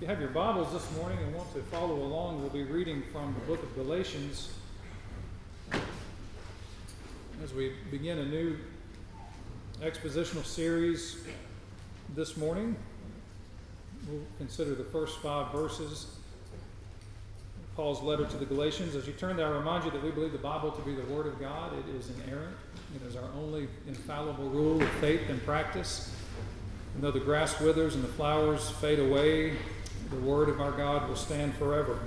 you have your Bibles this morning and want to follow along, we'll be reading from the book of Galatians as we begin a new expositional series this morning. We'll consider the first 5 verses of Paul's letter to the Galatians. As you turn there, I remind you that we believe the Bible to be the Word of God. It is inerrant. It is our only infallible rule of faith and practice. And though the grass withers and the flowers fade away, the Word of our God will stand forever.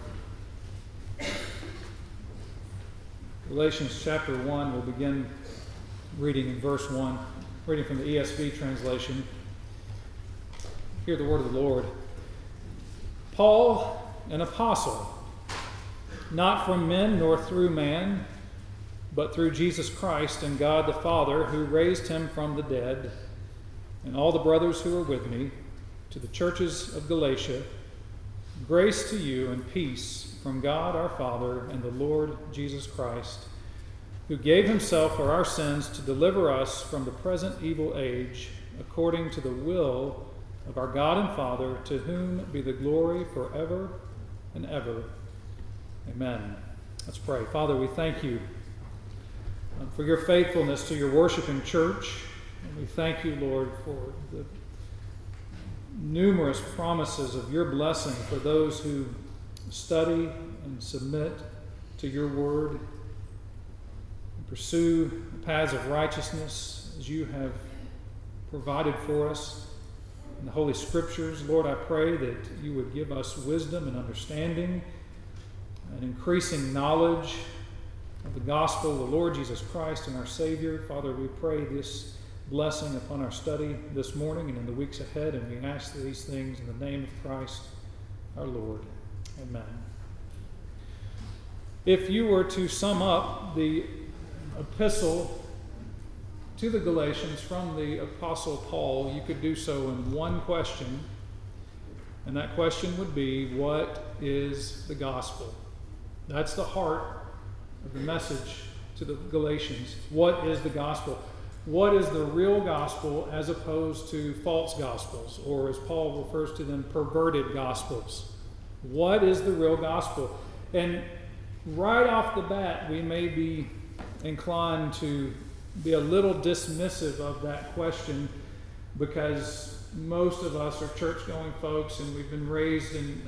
Galatians chapter 1, we'll begin reading in verse 1, reading from the ESV translation. Hear the word of the Lord. Paul, an apostle, not from men nor through man, but through Jesus Christ and God the Father, who raised him from the dead, and all the brothers who are with me, to the churches of Galatia, grace to you and peace from God our Father and the Lord Jesus Christ, who gave himself for our sins to deliver us from the present evil age, according to the will of our God and Father, to whom be the glory forever and ever. Amen. Let's pray. Father, we thank you for your faithfulness to your worshiping church. And we thank you, Lord, for the numerous promises of your blessing for those who study and submit to your word and pursue the paths of righteousness as you have provided for us in the Holy Scriptures. Lord, I pray that you would give us wisdom and understanding and increasing knowledge of the gospel of the Lord Jesus Christ and our Savior. Father, we pray this blessing upon our study this morning and in the weeks ahead, and we ask these things in the name of Christ our Lord. Amen. If you were to sum up the epistle to the Galatians from the Apostle Paul, you could do so in one question, and that question would be, what is the gospel? That's the heart of the message to the Galatians. What is the gospel? What is the real gospel as opposed to false gospels, or as Paul refers to them, perverted gospels? What is the real gospel? And right off the bat, we may be inclined to be a little dismissive of that question because most of us are church-going folks and we've been raised in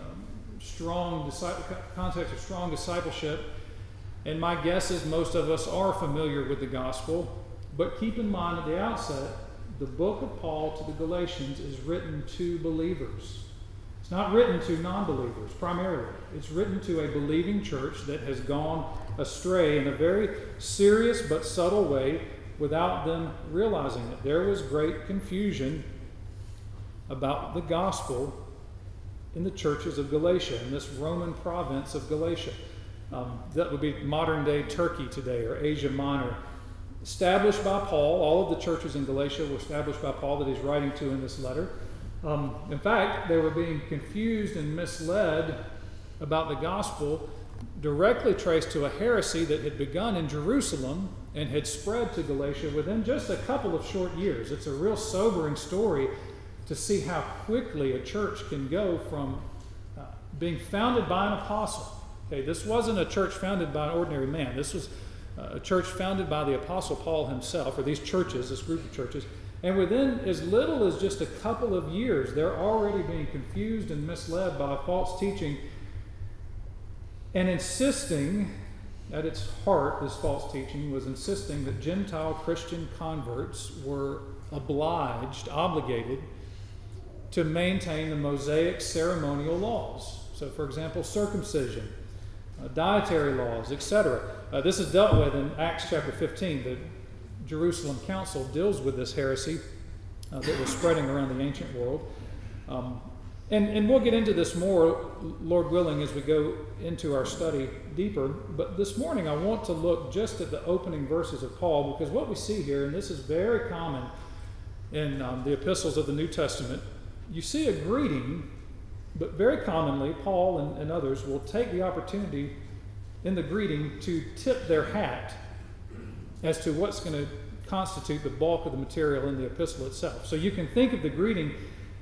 context of strong discipleship. And my guess is most of us are familiar with the gospel. But keep in mind at the outset, the book of Paul to the Galatians is written to believers. It's not written to non-believers primarily. It's written to a believing church that has gone astray in a very serious but subtle way without them realizing it. There was great confusion about the gospel in the churches of Galatia, in this Roman province of Galatia. That would be modern-day Turkey today, or Asia Minor. Established by Paul, all of the churches in Galatia were established by Paul that he's writing to in this letter. In fact, they were being confused and misled about the gospel, directly traced to a heresy that had begun in Jerusalem and had spread to Galatia within just a couple of short years. It's a real sobering story to see how quickly a church can go from being founded by an apostle. Okay, this wasn't a church founded by an ordinary man. This was a church founded by the Apostle Paul himself, or these churches, this group of churches, and within as little as just a couple of years, they're already being confused and misled by false teaching, and insisting, at its heart, this false teaching was insisting that Gentile Christian converts were obligated to maintain the Mosaic ceremonial laws. So, for example, circumcision, dietary laws, etc. This is dealt with in Acts chapter 15. The Jerusalem Council deals with this heresy that was spreading around the ancient world. And we'll get into this more, Lord willing, as we go into our study deeper. But this morning I want to look just at the opening verses of Paul, because what we see here, and this is very common in the epistles of the New Testament, you see a greeting, but very commonly Paul and others will take the opportunity in the greeting to tip their hat as to what's going to constitute the bulk of the material in the epistle itself. So you can think of the greeting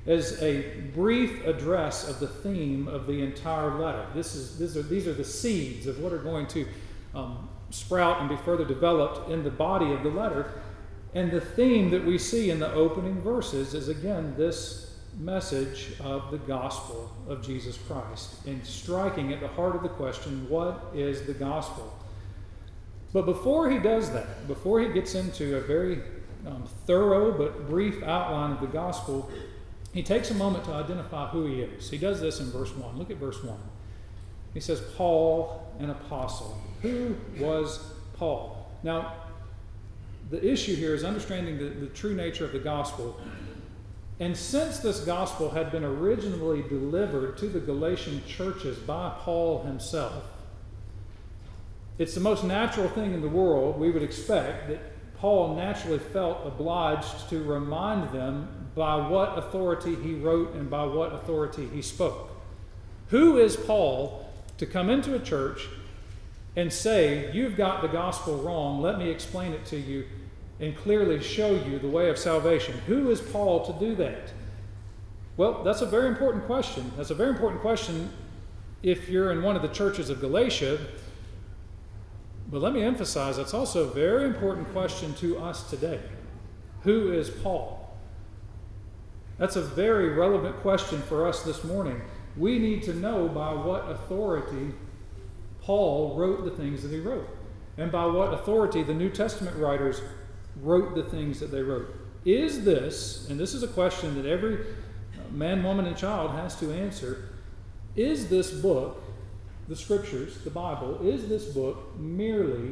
as a brief address of the theme of the entire letter. These are the seeds of what are going to sprout and be further developed in the body of the letter. And the theme that we see in the opening verses is, again, this message of the gospel of Jesus Christ, and striking at the heart of the question, what is the gospel? But before he does that, before he gets into a very thorough but brief outline of the gospel, he takes a moment to identify who he is. He does this in verse 1. Look at verse 1. He says, Paul, an apostle. Who was Paul? Now, the issue here is understanding the true nature of the gospel. And since this gospel had been originally delivered to the Galatian churches by Paul himself, it's the most natural thing in the world, we would expect, that Paul naturally felt obliged to remind them by what authority he wrote and by what authority he spoke. Who is Paul to come into a church and say, you've got the gospel wrong, let me explain it to you and clearly show you the way of salvation? Who is Paul to do that? Well, that's a very important question. That's a very important question if you're in one of the churches of Galatia. But let me emphasize, that's also a very important question to us today. Who is Paul? That's a very relevant question for us this morning. We need to know by what authority Paul wrote the things that he wrote, and by what authority the New Testament writers wrote the things that they wrote. Is this, and this is a question that every man, woman, and child has to answer, is this book, the Scriptures, the Bible, is this book merely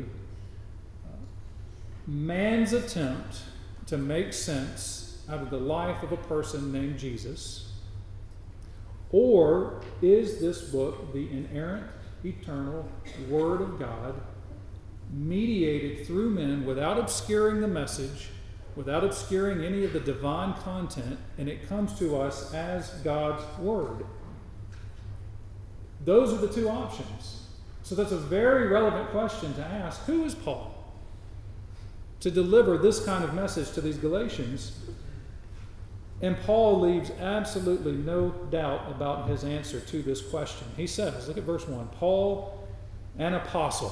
man's attempt to make sense out of the life of a person named Jesus? Or is this book the inerrant, eternal Word of God, mediated through men without obscuring the message, without obscuring any of the divine content, and it comes to us as God's Word? Those are the two options. So that's a very relevant question to ask. Who is Paul to deliver this kind of message to these Galatians? And Paul leaves absolutely no doubt about his answer to this question. He says, look at verse 1, Paul, an apostle.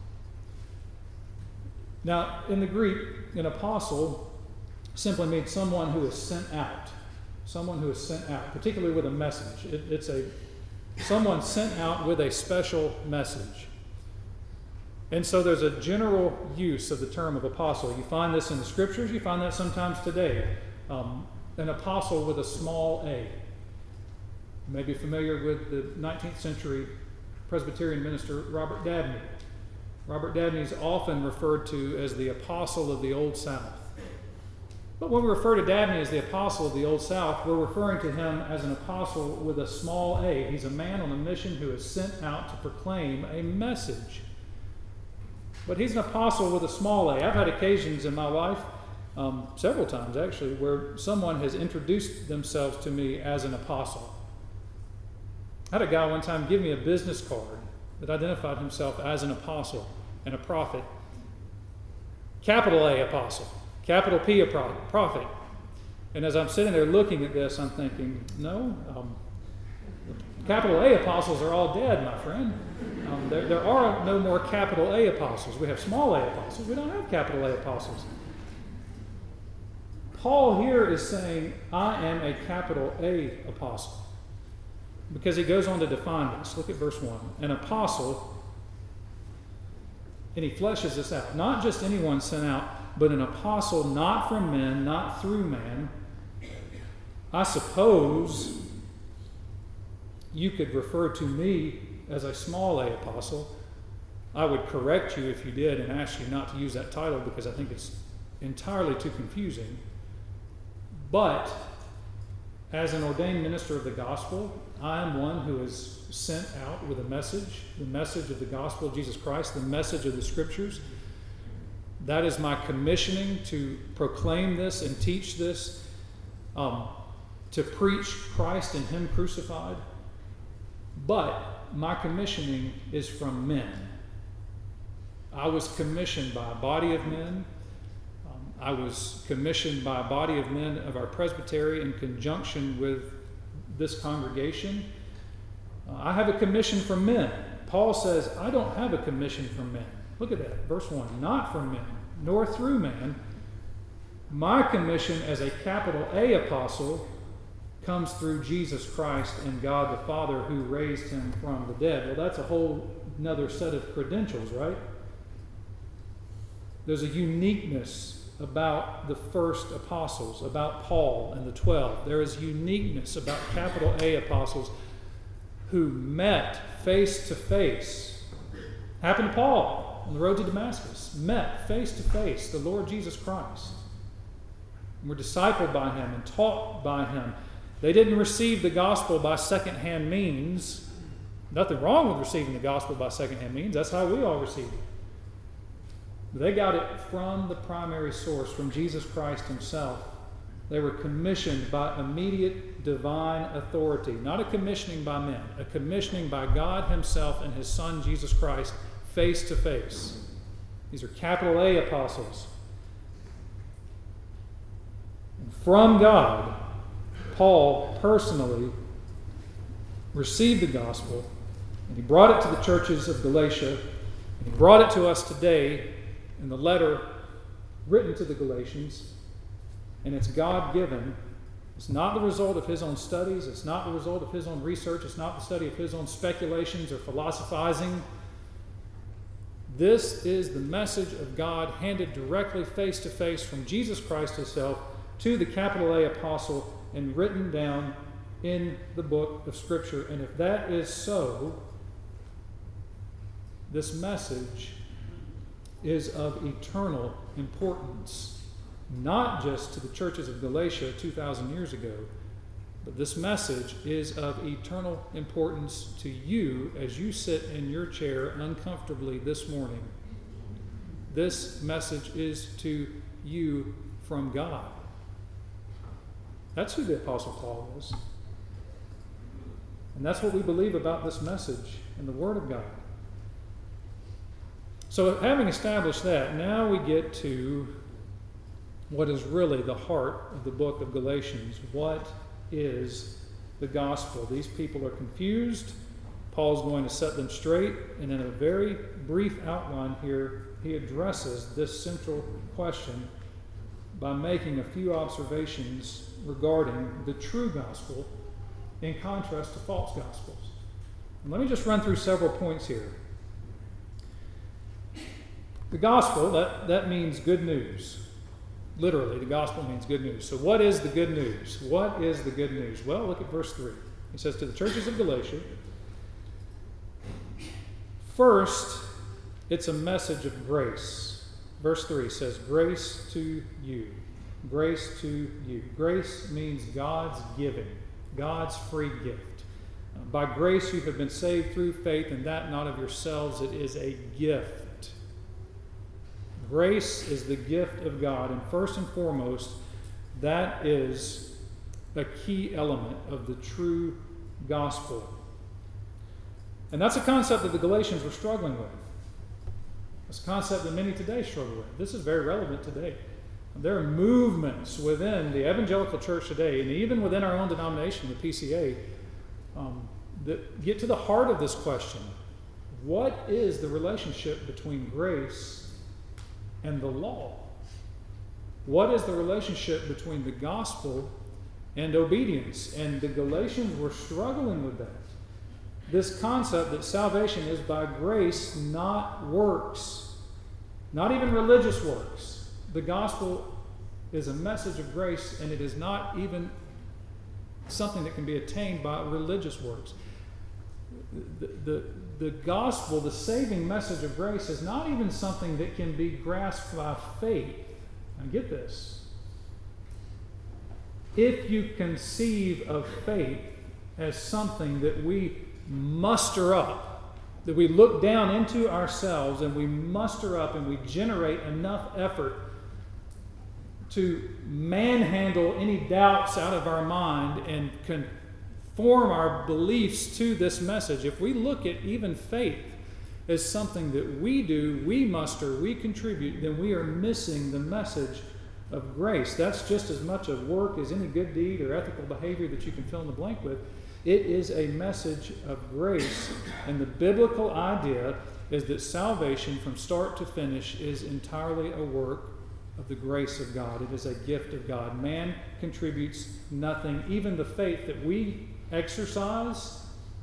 Now, in the Greek, an apostle simply means someone who is sent out. Someone who is sent out, particularly with a message. It's someone sent out with a special message. And so there's a general use of the term of apostle. You find this in the Scriptures. You find that sometimes today. An apostle with a small a. You may be familiar with the 19th century Presbyterian minister Robert Dabney. Robert Dabney is often referred to as the apostle of the Old South. But when we refer to Dabney as the apostle of the Old South, we're referring to him as an apostle with a small a. He's a man on a mission who is sent out to proclaim a message. But he's an apostle with a small a. I've had occasions in my life, several times actually, where someone has introduced themselves to me as an apostle. I had a guy one time give me a business card that identified himself as an apostle and a prophet. Capital A apostle, capital P a prophet. And as I'm sitting there looking at this, I'm thinking, no, capital A apostles are all dead, my friend. There are no more capital A apostles. We have small a apostles. We don't have capital A apostles. Paul here is saying, I am a capital A apostle, because he goes on to define this. Look at verse 1. An apostle, and he fleshes this out. Not just anyone sent out, but an apostle not from men, not through man. I suppose you could refer to me as a small a apostle. I would correct you if you did and ask you not to use that title, because I think it's entirely too confusing. But as an ordained minister of the gospel, I am one who is sent out with a message, the message of the gospel of Jesus Christ, the message of the Scriptures. That is my commissioning, to proclaim this and teach this, to preach Christ and Him crucified. But my commissioning is from men. I was commissioned by a body of men. I was commissioned by a body of men of our presbytery in conjunction with this congregation. I have a commission from men. Paul says, I don't have a commission from men. Look at that, verse 1. Not from men, nor through man. My commission as a capital A apostle comes through Jesus Christ and God the Father who raised him from the dead. Well, that's a whole another set of credentials, right? There's a uniqueness about the first apostles, about Paul and the 12. There is uniqueness about capital A apostles who met face to face. Happened to Paul on the road to Damascus. Met face to face the Lord Jesus Christ. And were discipled by him and taught by him. They didn't receive the gospel by secondhand means. Nothing wrong with receiving the gospel by secondhand means. That's how we all receive it. They got it from the primary source, from Jesus Christ himself. They were commissioned by immediate divine authority. Not a commissioning by men, a commissioning by God himself and his Son, Jesus Christ, face to face. These are capital A apostles. And from God, Paul personally received the gospel, and he brought it to the churches of Galatia, and he brought it to us today in the letter written to the Galatians, and it's God-given. It's not the result of his own studies. It's not the result of his own research. It's not the study of his own speculations or philosophizing. This is the message of God handed directly face to face from Jesus Christ himself to the capital A apostle and written down in the book of Scripture. And if that is so, this message is of eternal importance, not just to the churches of Galatia 2,000 years ago, but this message is of eternal importance to you as you sit in your chair uncomfortably this morning. This message is to you from God. That's who the Apostle Paul is. And that's what we believe about this message and the Word of God. So having established that, now we get to what is really the heart of the book of Galatians. What is the gospel? These people are confused. Paul's going to set them straight, and in a very brief outline here, he addresses this central question by making a few observations regarding the true gospel in contrast to false gospels. And let me just run through several points here. The gospel, that means good news. Literally, the gospel means good news. So what is the good news? What is the good news? Well, look at verse 3. He says, to the churches of Galatia, first, it's a message of grace. Verse 3 says, grace to you. Grace to you. Grace means God's giving, God's free gift. By grace you have been saved through faith, and that not of yourselves. It is a gift. Grace is the gift of God, and first and foremost, that is a key element of the true gospel. And that's a concept that the Galatians were struggling with. It's a concept that many today struggle with. This is very relevant today. There are movements within the evangelical church today, and even within our own denomination, the PCA, that get to the heart of this question. What is the relationship between grace and the law? What is the relationship between the gospel and obedience? And the Galatians were struggling with that. This concept that salvation is by grace, not works, not even religious works. The gospel is a message of grace, and it is not even something that can be attained by religious works. The gospel, the saving message of grace, is not even something that can be grasped by faith. Now get this. If you conceive of faith as something that we muster up, that we look down into ourselves and we muster up and we generate enough effort to manhandle any doubts out of our mind and conform our beliefs to this message, if we look at even faith as something that we do, we muster, we contribute, then we are missing the message of grace. That's just as much a work as any good deed or ethical behavior that you can fill in the blank with. It is a message of grace. And the biblical idea is that salvation from start to finish is entirely a work of the grace of God. It is a gift of God. Man contributes nothing. Even the faith that we exercise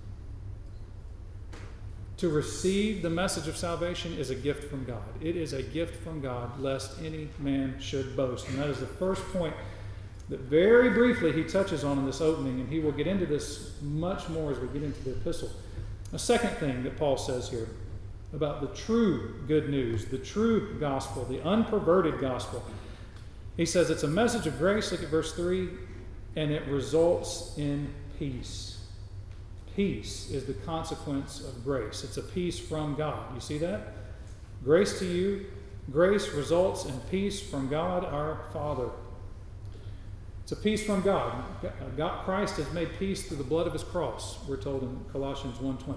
to receive the message of salvation is a gift from God. It is a gift from God, lest any man should boast. And that is the first point that very briefly he touches on in this opening, and he will get into this much more as we get into the epistle. A second thing that Paul says here about the true good news, the true gospel, the unperverted gospel. He says it's a message of grace, look at verse 3, and it results in peace. Peace is the consequence of grace. It's a peace from God. You see that? Grace to you. Grace results in peace from God our Father. It's a peace from God. Christ has made peace through the blood of his cross, we're told in Colossians 1:20.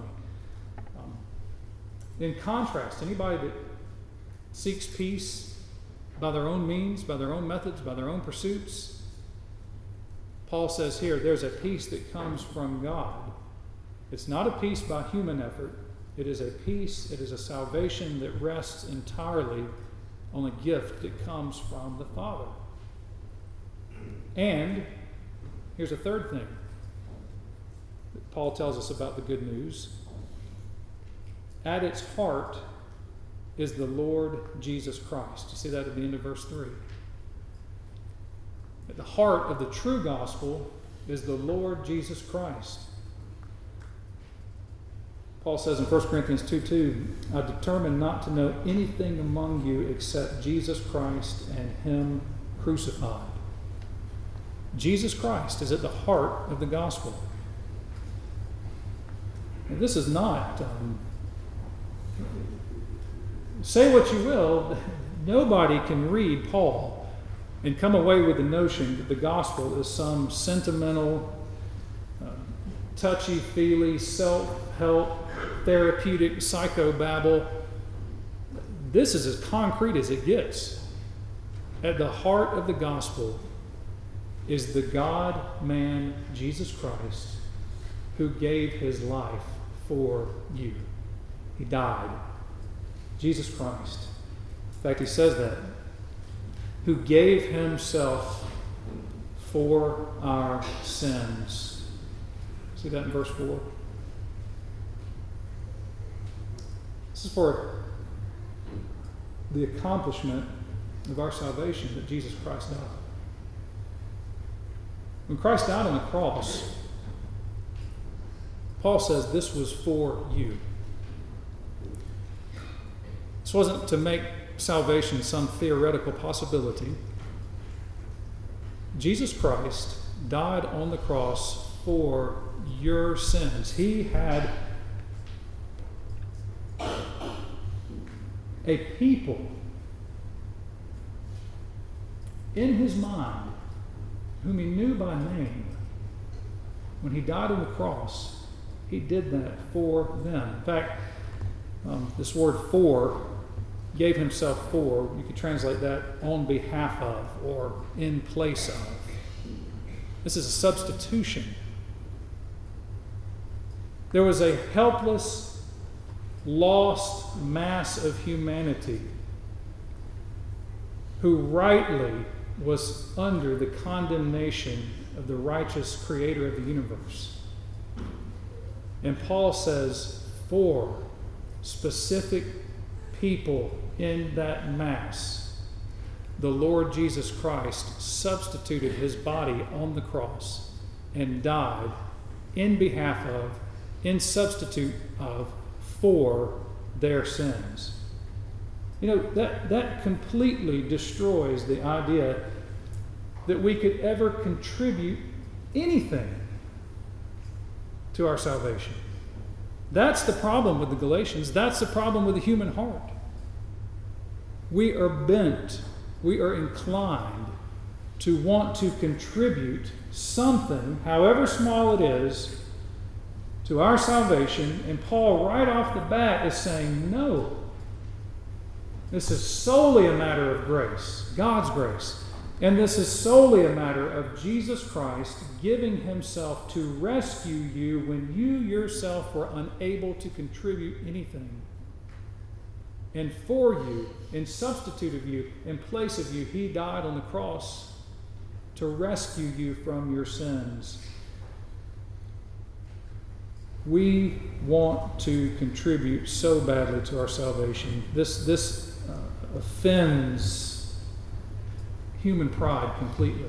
In contrast, anybody that seeks peace by their own means, by their own methods, by their own pursuits, Paul says here, there's a peace that comes from God. It's not a peace by human effort. It is a peace, it is a salvation that rests entirely on a gift that comes from the Father. And here's a third thing that Paul tells us about the good news. At its heart is the Lord Jesus Christ. You see that at the end of verse 3. At the heart of the true gospel is the Lord Jesus Christ. Paul says in 1 Corinthians 2:2, I determined not to know anything among you except Jesus Christ and him crucified. Jesus Christ is at the heart of the gospel. And this is not, say what you will, nobody can read Paul and come away with the notion that the gospel is some sentimental, touchy-feely, self-help, therapeutic psychobabble. This is as concrete as it gets. At the heart of the gospel is the God-man, Jesus Christ, who gave his life for you. He died. Jesus Christ. In fact, he says that. Who gave himself for our sins. See that in verse 4? This is for the accomplishment of our salvation that Jesus Christ died. When Christ died on the cross, Paul says this was for you. This wasn't to make salvation some theoretical possibility. Jesus Christ died on the cross for your sins. He had a people in his mind whom he knew by name. When he died on the cross, he did that for them. In fact, this word for, gave himself for, you could translate that on behalf of or in place of. This is a substitution. There was a helpless, lost mass of humanity who rightly was under the condemnation of the righteous creator of the universe. And Paul says, for specific people in that mass, the Lord Jesus Christ substituted his body on the cross and died in behalf of, in substitute of, for their sins. You know, that completely destroys the idea that we could ever contribute anything to our salvation. That's the problem with the Galatians. That's the problem with the human heart. We are bent, we are inclined to want to contribute something, however small it is, to our salvation. And Paul, right off the bat, is saying, no. This is solely a matter of grace, God's grace. And this is solely a matter of Jesus Christ giving himself to rescue you when you yourself were unable to contribute anything. And for you, in substitute of you, in place of you, he died on the cross to rescue you from your sins. We want to contribute so badly to our salvation. This offends human pride completely.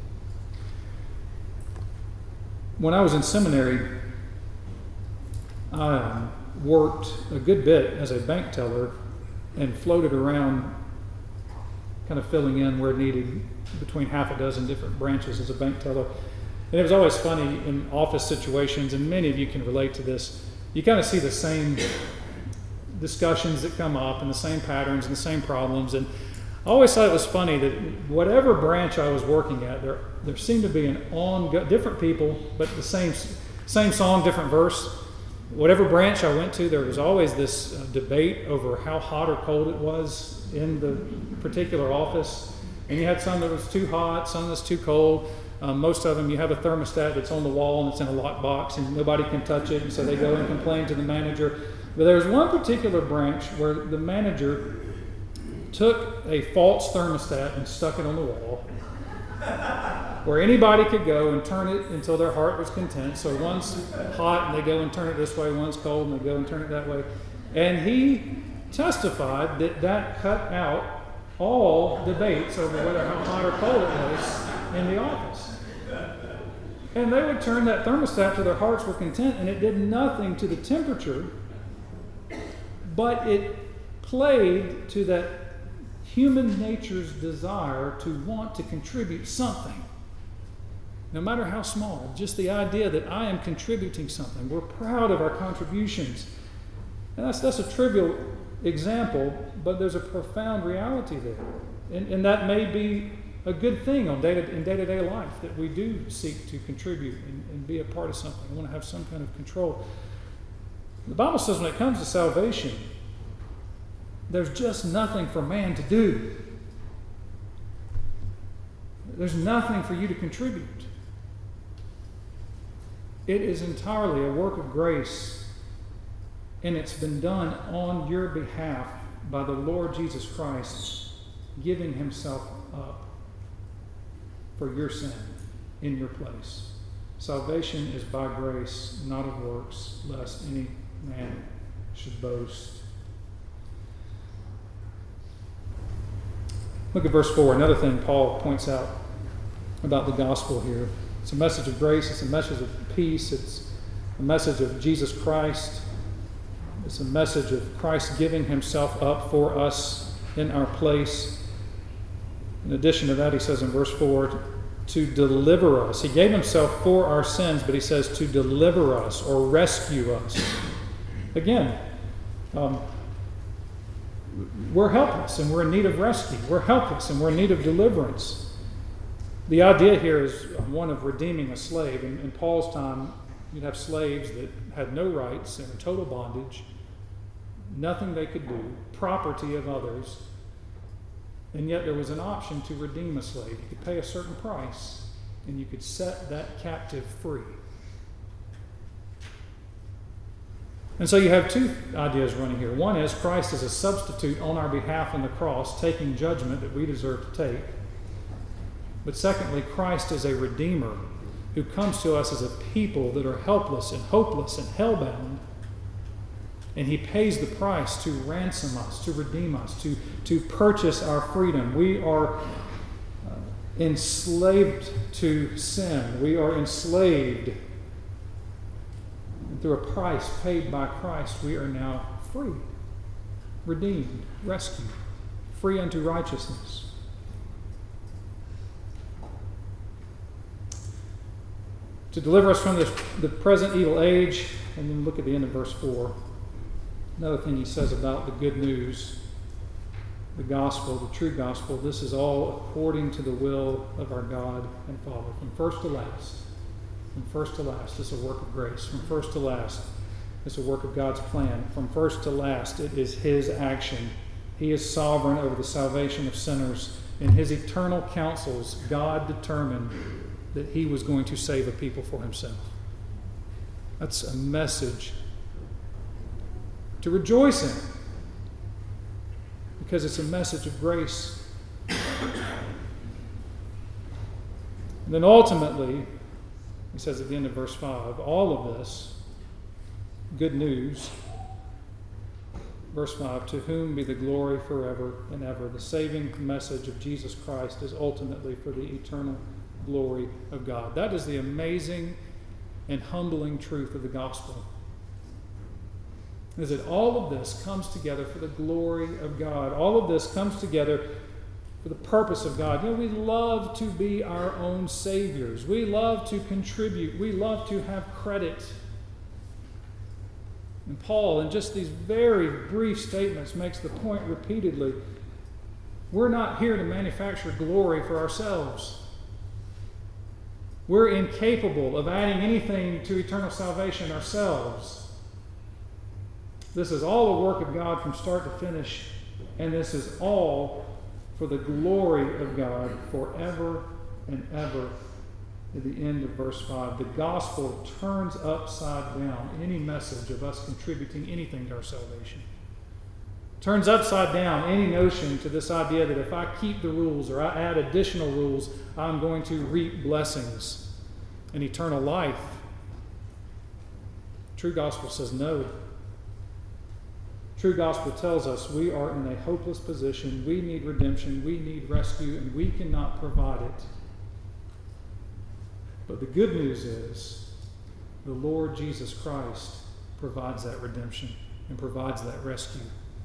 When I was in seminary, I worked a good bit as a bank teller and floated around, kind of filling in where needed between half a dozen different branches as a bank teller. And it was always funny in office situations, and many of you can relate to this. You kind of see the same discussions that come up and the same patterns and the same problems. And I always thought it was funny that whatever branch I was working at, there seemed to be different people, but the same song, different verse. Whatever branch I went to, there was always this debate over how hot or cold it was in the particular office. And you had some that was too hot, some that's too cold. Most of them, you have a thermostat that's on the wall and it's in a lockbox and nobody can touch it, and so they go and complain to the manager. But there's one particular branch where the manager took a false thermostat and stuck it on the wall, where anybody could go and turn it until their heart was content. So one's hot and they go and turn it this way, one's cold and they go and turn it that way. And he testified that cut out all debates over whether how hot or cold it was in the office. And they would turn that thermostat till their hearts were content, and it did nothing to the temperature, but it played to that human nature's desire to want to contribute something, no matter how small. Just the idea that I am contributing something. We're proud of our contributions. And that's a trivial example, but there's a profound reality there. And that may be a good thing in day-to-day life, that we do seek to contribute and be a part of something. We want to have some kind of control. The Bible says when it comes to salvation, there's just nothing for man to do. There's nothing for you to contribute. It is entirely a work of grace, and it's been done on your behalf by the Lord Jesus Christ, giving himself up for your sin in your place. Salvation is by grace, not of works, lest any man should boast. Look at verse 4. Another thing Paul points out about the gospel here. It's a message of grace. It's a message of peace. It's a message of Jesus Christ. It's a message of Christ giving himself up for us in our place. In addition to that, he says in verse 4, to deliver us. He gave himself for our sins, but he says to deliver us or rescue us. Again, we're helpless and we're in need of rescue. We're helpless and we're in need of deliverance. The idea here is one of redeeming a slave. In Paul's time, you'd have slaves that had no rights and were total bondage, nothing they could do, property of others. And yet there was an option to redeem a slave. You could pay a certain price, and you could set that captive free. And so you have two ideas running here. One is Christ is a substitute on our behalf on the cross, taking judgment that we deserve to take. But secondly, Christ is a redeemer who comes to us as a people that are helpless and hopeless and hell-bound. And he pays the price to ransom us, to redeem us, to purchase our freedom. We are enslaved to sin. We are enslaved. And through a price paid by Christ, we are now free, redeemed, rescued, free unto righteousness. To deliver us from the present evil age, and then look at the end of verse 4. Another thing he says about the good news, the gospel, the true gospel, this is all according to the will of our God and Father. From first to last. From first to last, it's a work of grace. From first to last, it's a work of God's plan. From first to last, it is his action. He is sovereign over the salvation of sinners, in his eternal counsels, God determined that he was going to save a people for himself. That's a message to rejoice in, because it's a message of grace. And then ultimately, he says at the end of verse 5, all of this, good news, verse 5, to whom be the glory forever and ever. The saving message of Jesus Christ is ultimately for the eternal glory of God. That is the amazing and humbling truth of the gospel, is that all of this comes together for the glory of God. All of this comes together for the purpose of God. You know, we love to be our own saviors. We love to contribute. We love to have credit. And Paul, in just these very brief statements, makes the point repeatedly. We're not here to manufacture glory for ourselves. We're incapable of adding anything to eternal salvation ourselves. This is all a work of God from start to finish, and this is all for the glory of God forever and ever. At the end of verse 5, the gospel turns upside down any message of us contributing anything to our salvation. Turns upside down any notion to this idea that if I keep the rules or I add additional rules, I'm going to reap blessings and eternal life. True gospel says no. True gospel tells us we are in a hopeless position. We need redemption. We need rescue, and we cannot provide it. But the good news is the Lord Jesus Christ provides that redemption and provides that rescue.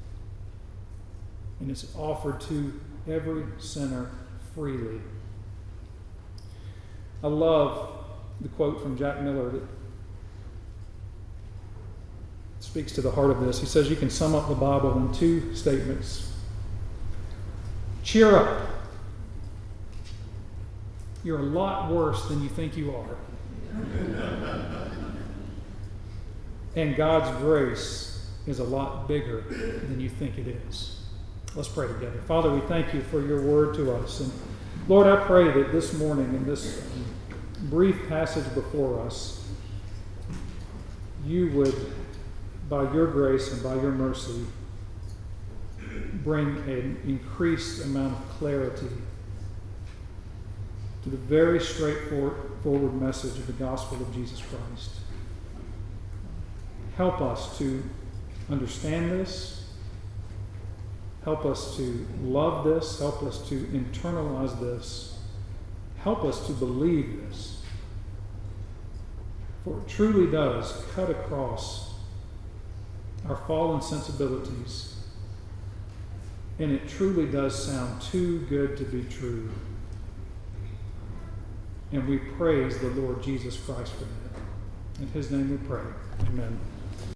And it's offered to every sinner freely. I love the quote from Jack Miller that speaks to the heart of this. He says you can sum up the Bible in two statements. Cheer up. You're a lot worse than you think you are. And God's grace is a lot bigger than you think it is. Let's pray together. Father, we thank you for your word to us. And Lord, I pray that this morning in this brief passage before us, you would, by your grace and by your mercy, bring an increased amount of clarity to the very straightforward message of the gospel of Jesus Christ. Help us to understand this. Help us to love this. Help us to internalize this. Help us to believe this. For it truly does cut across our fallen sensibilities, and it truly does sound too good to be true. And we praise the Lord Jesus Christ for that. In his name we pray. Amen.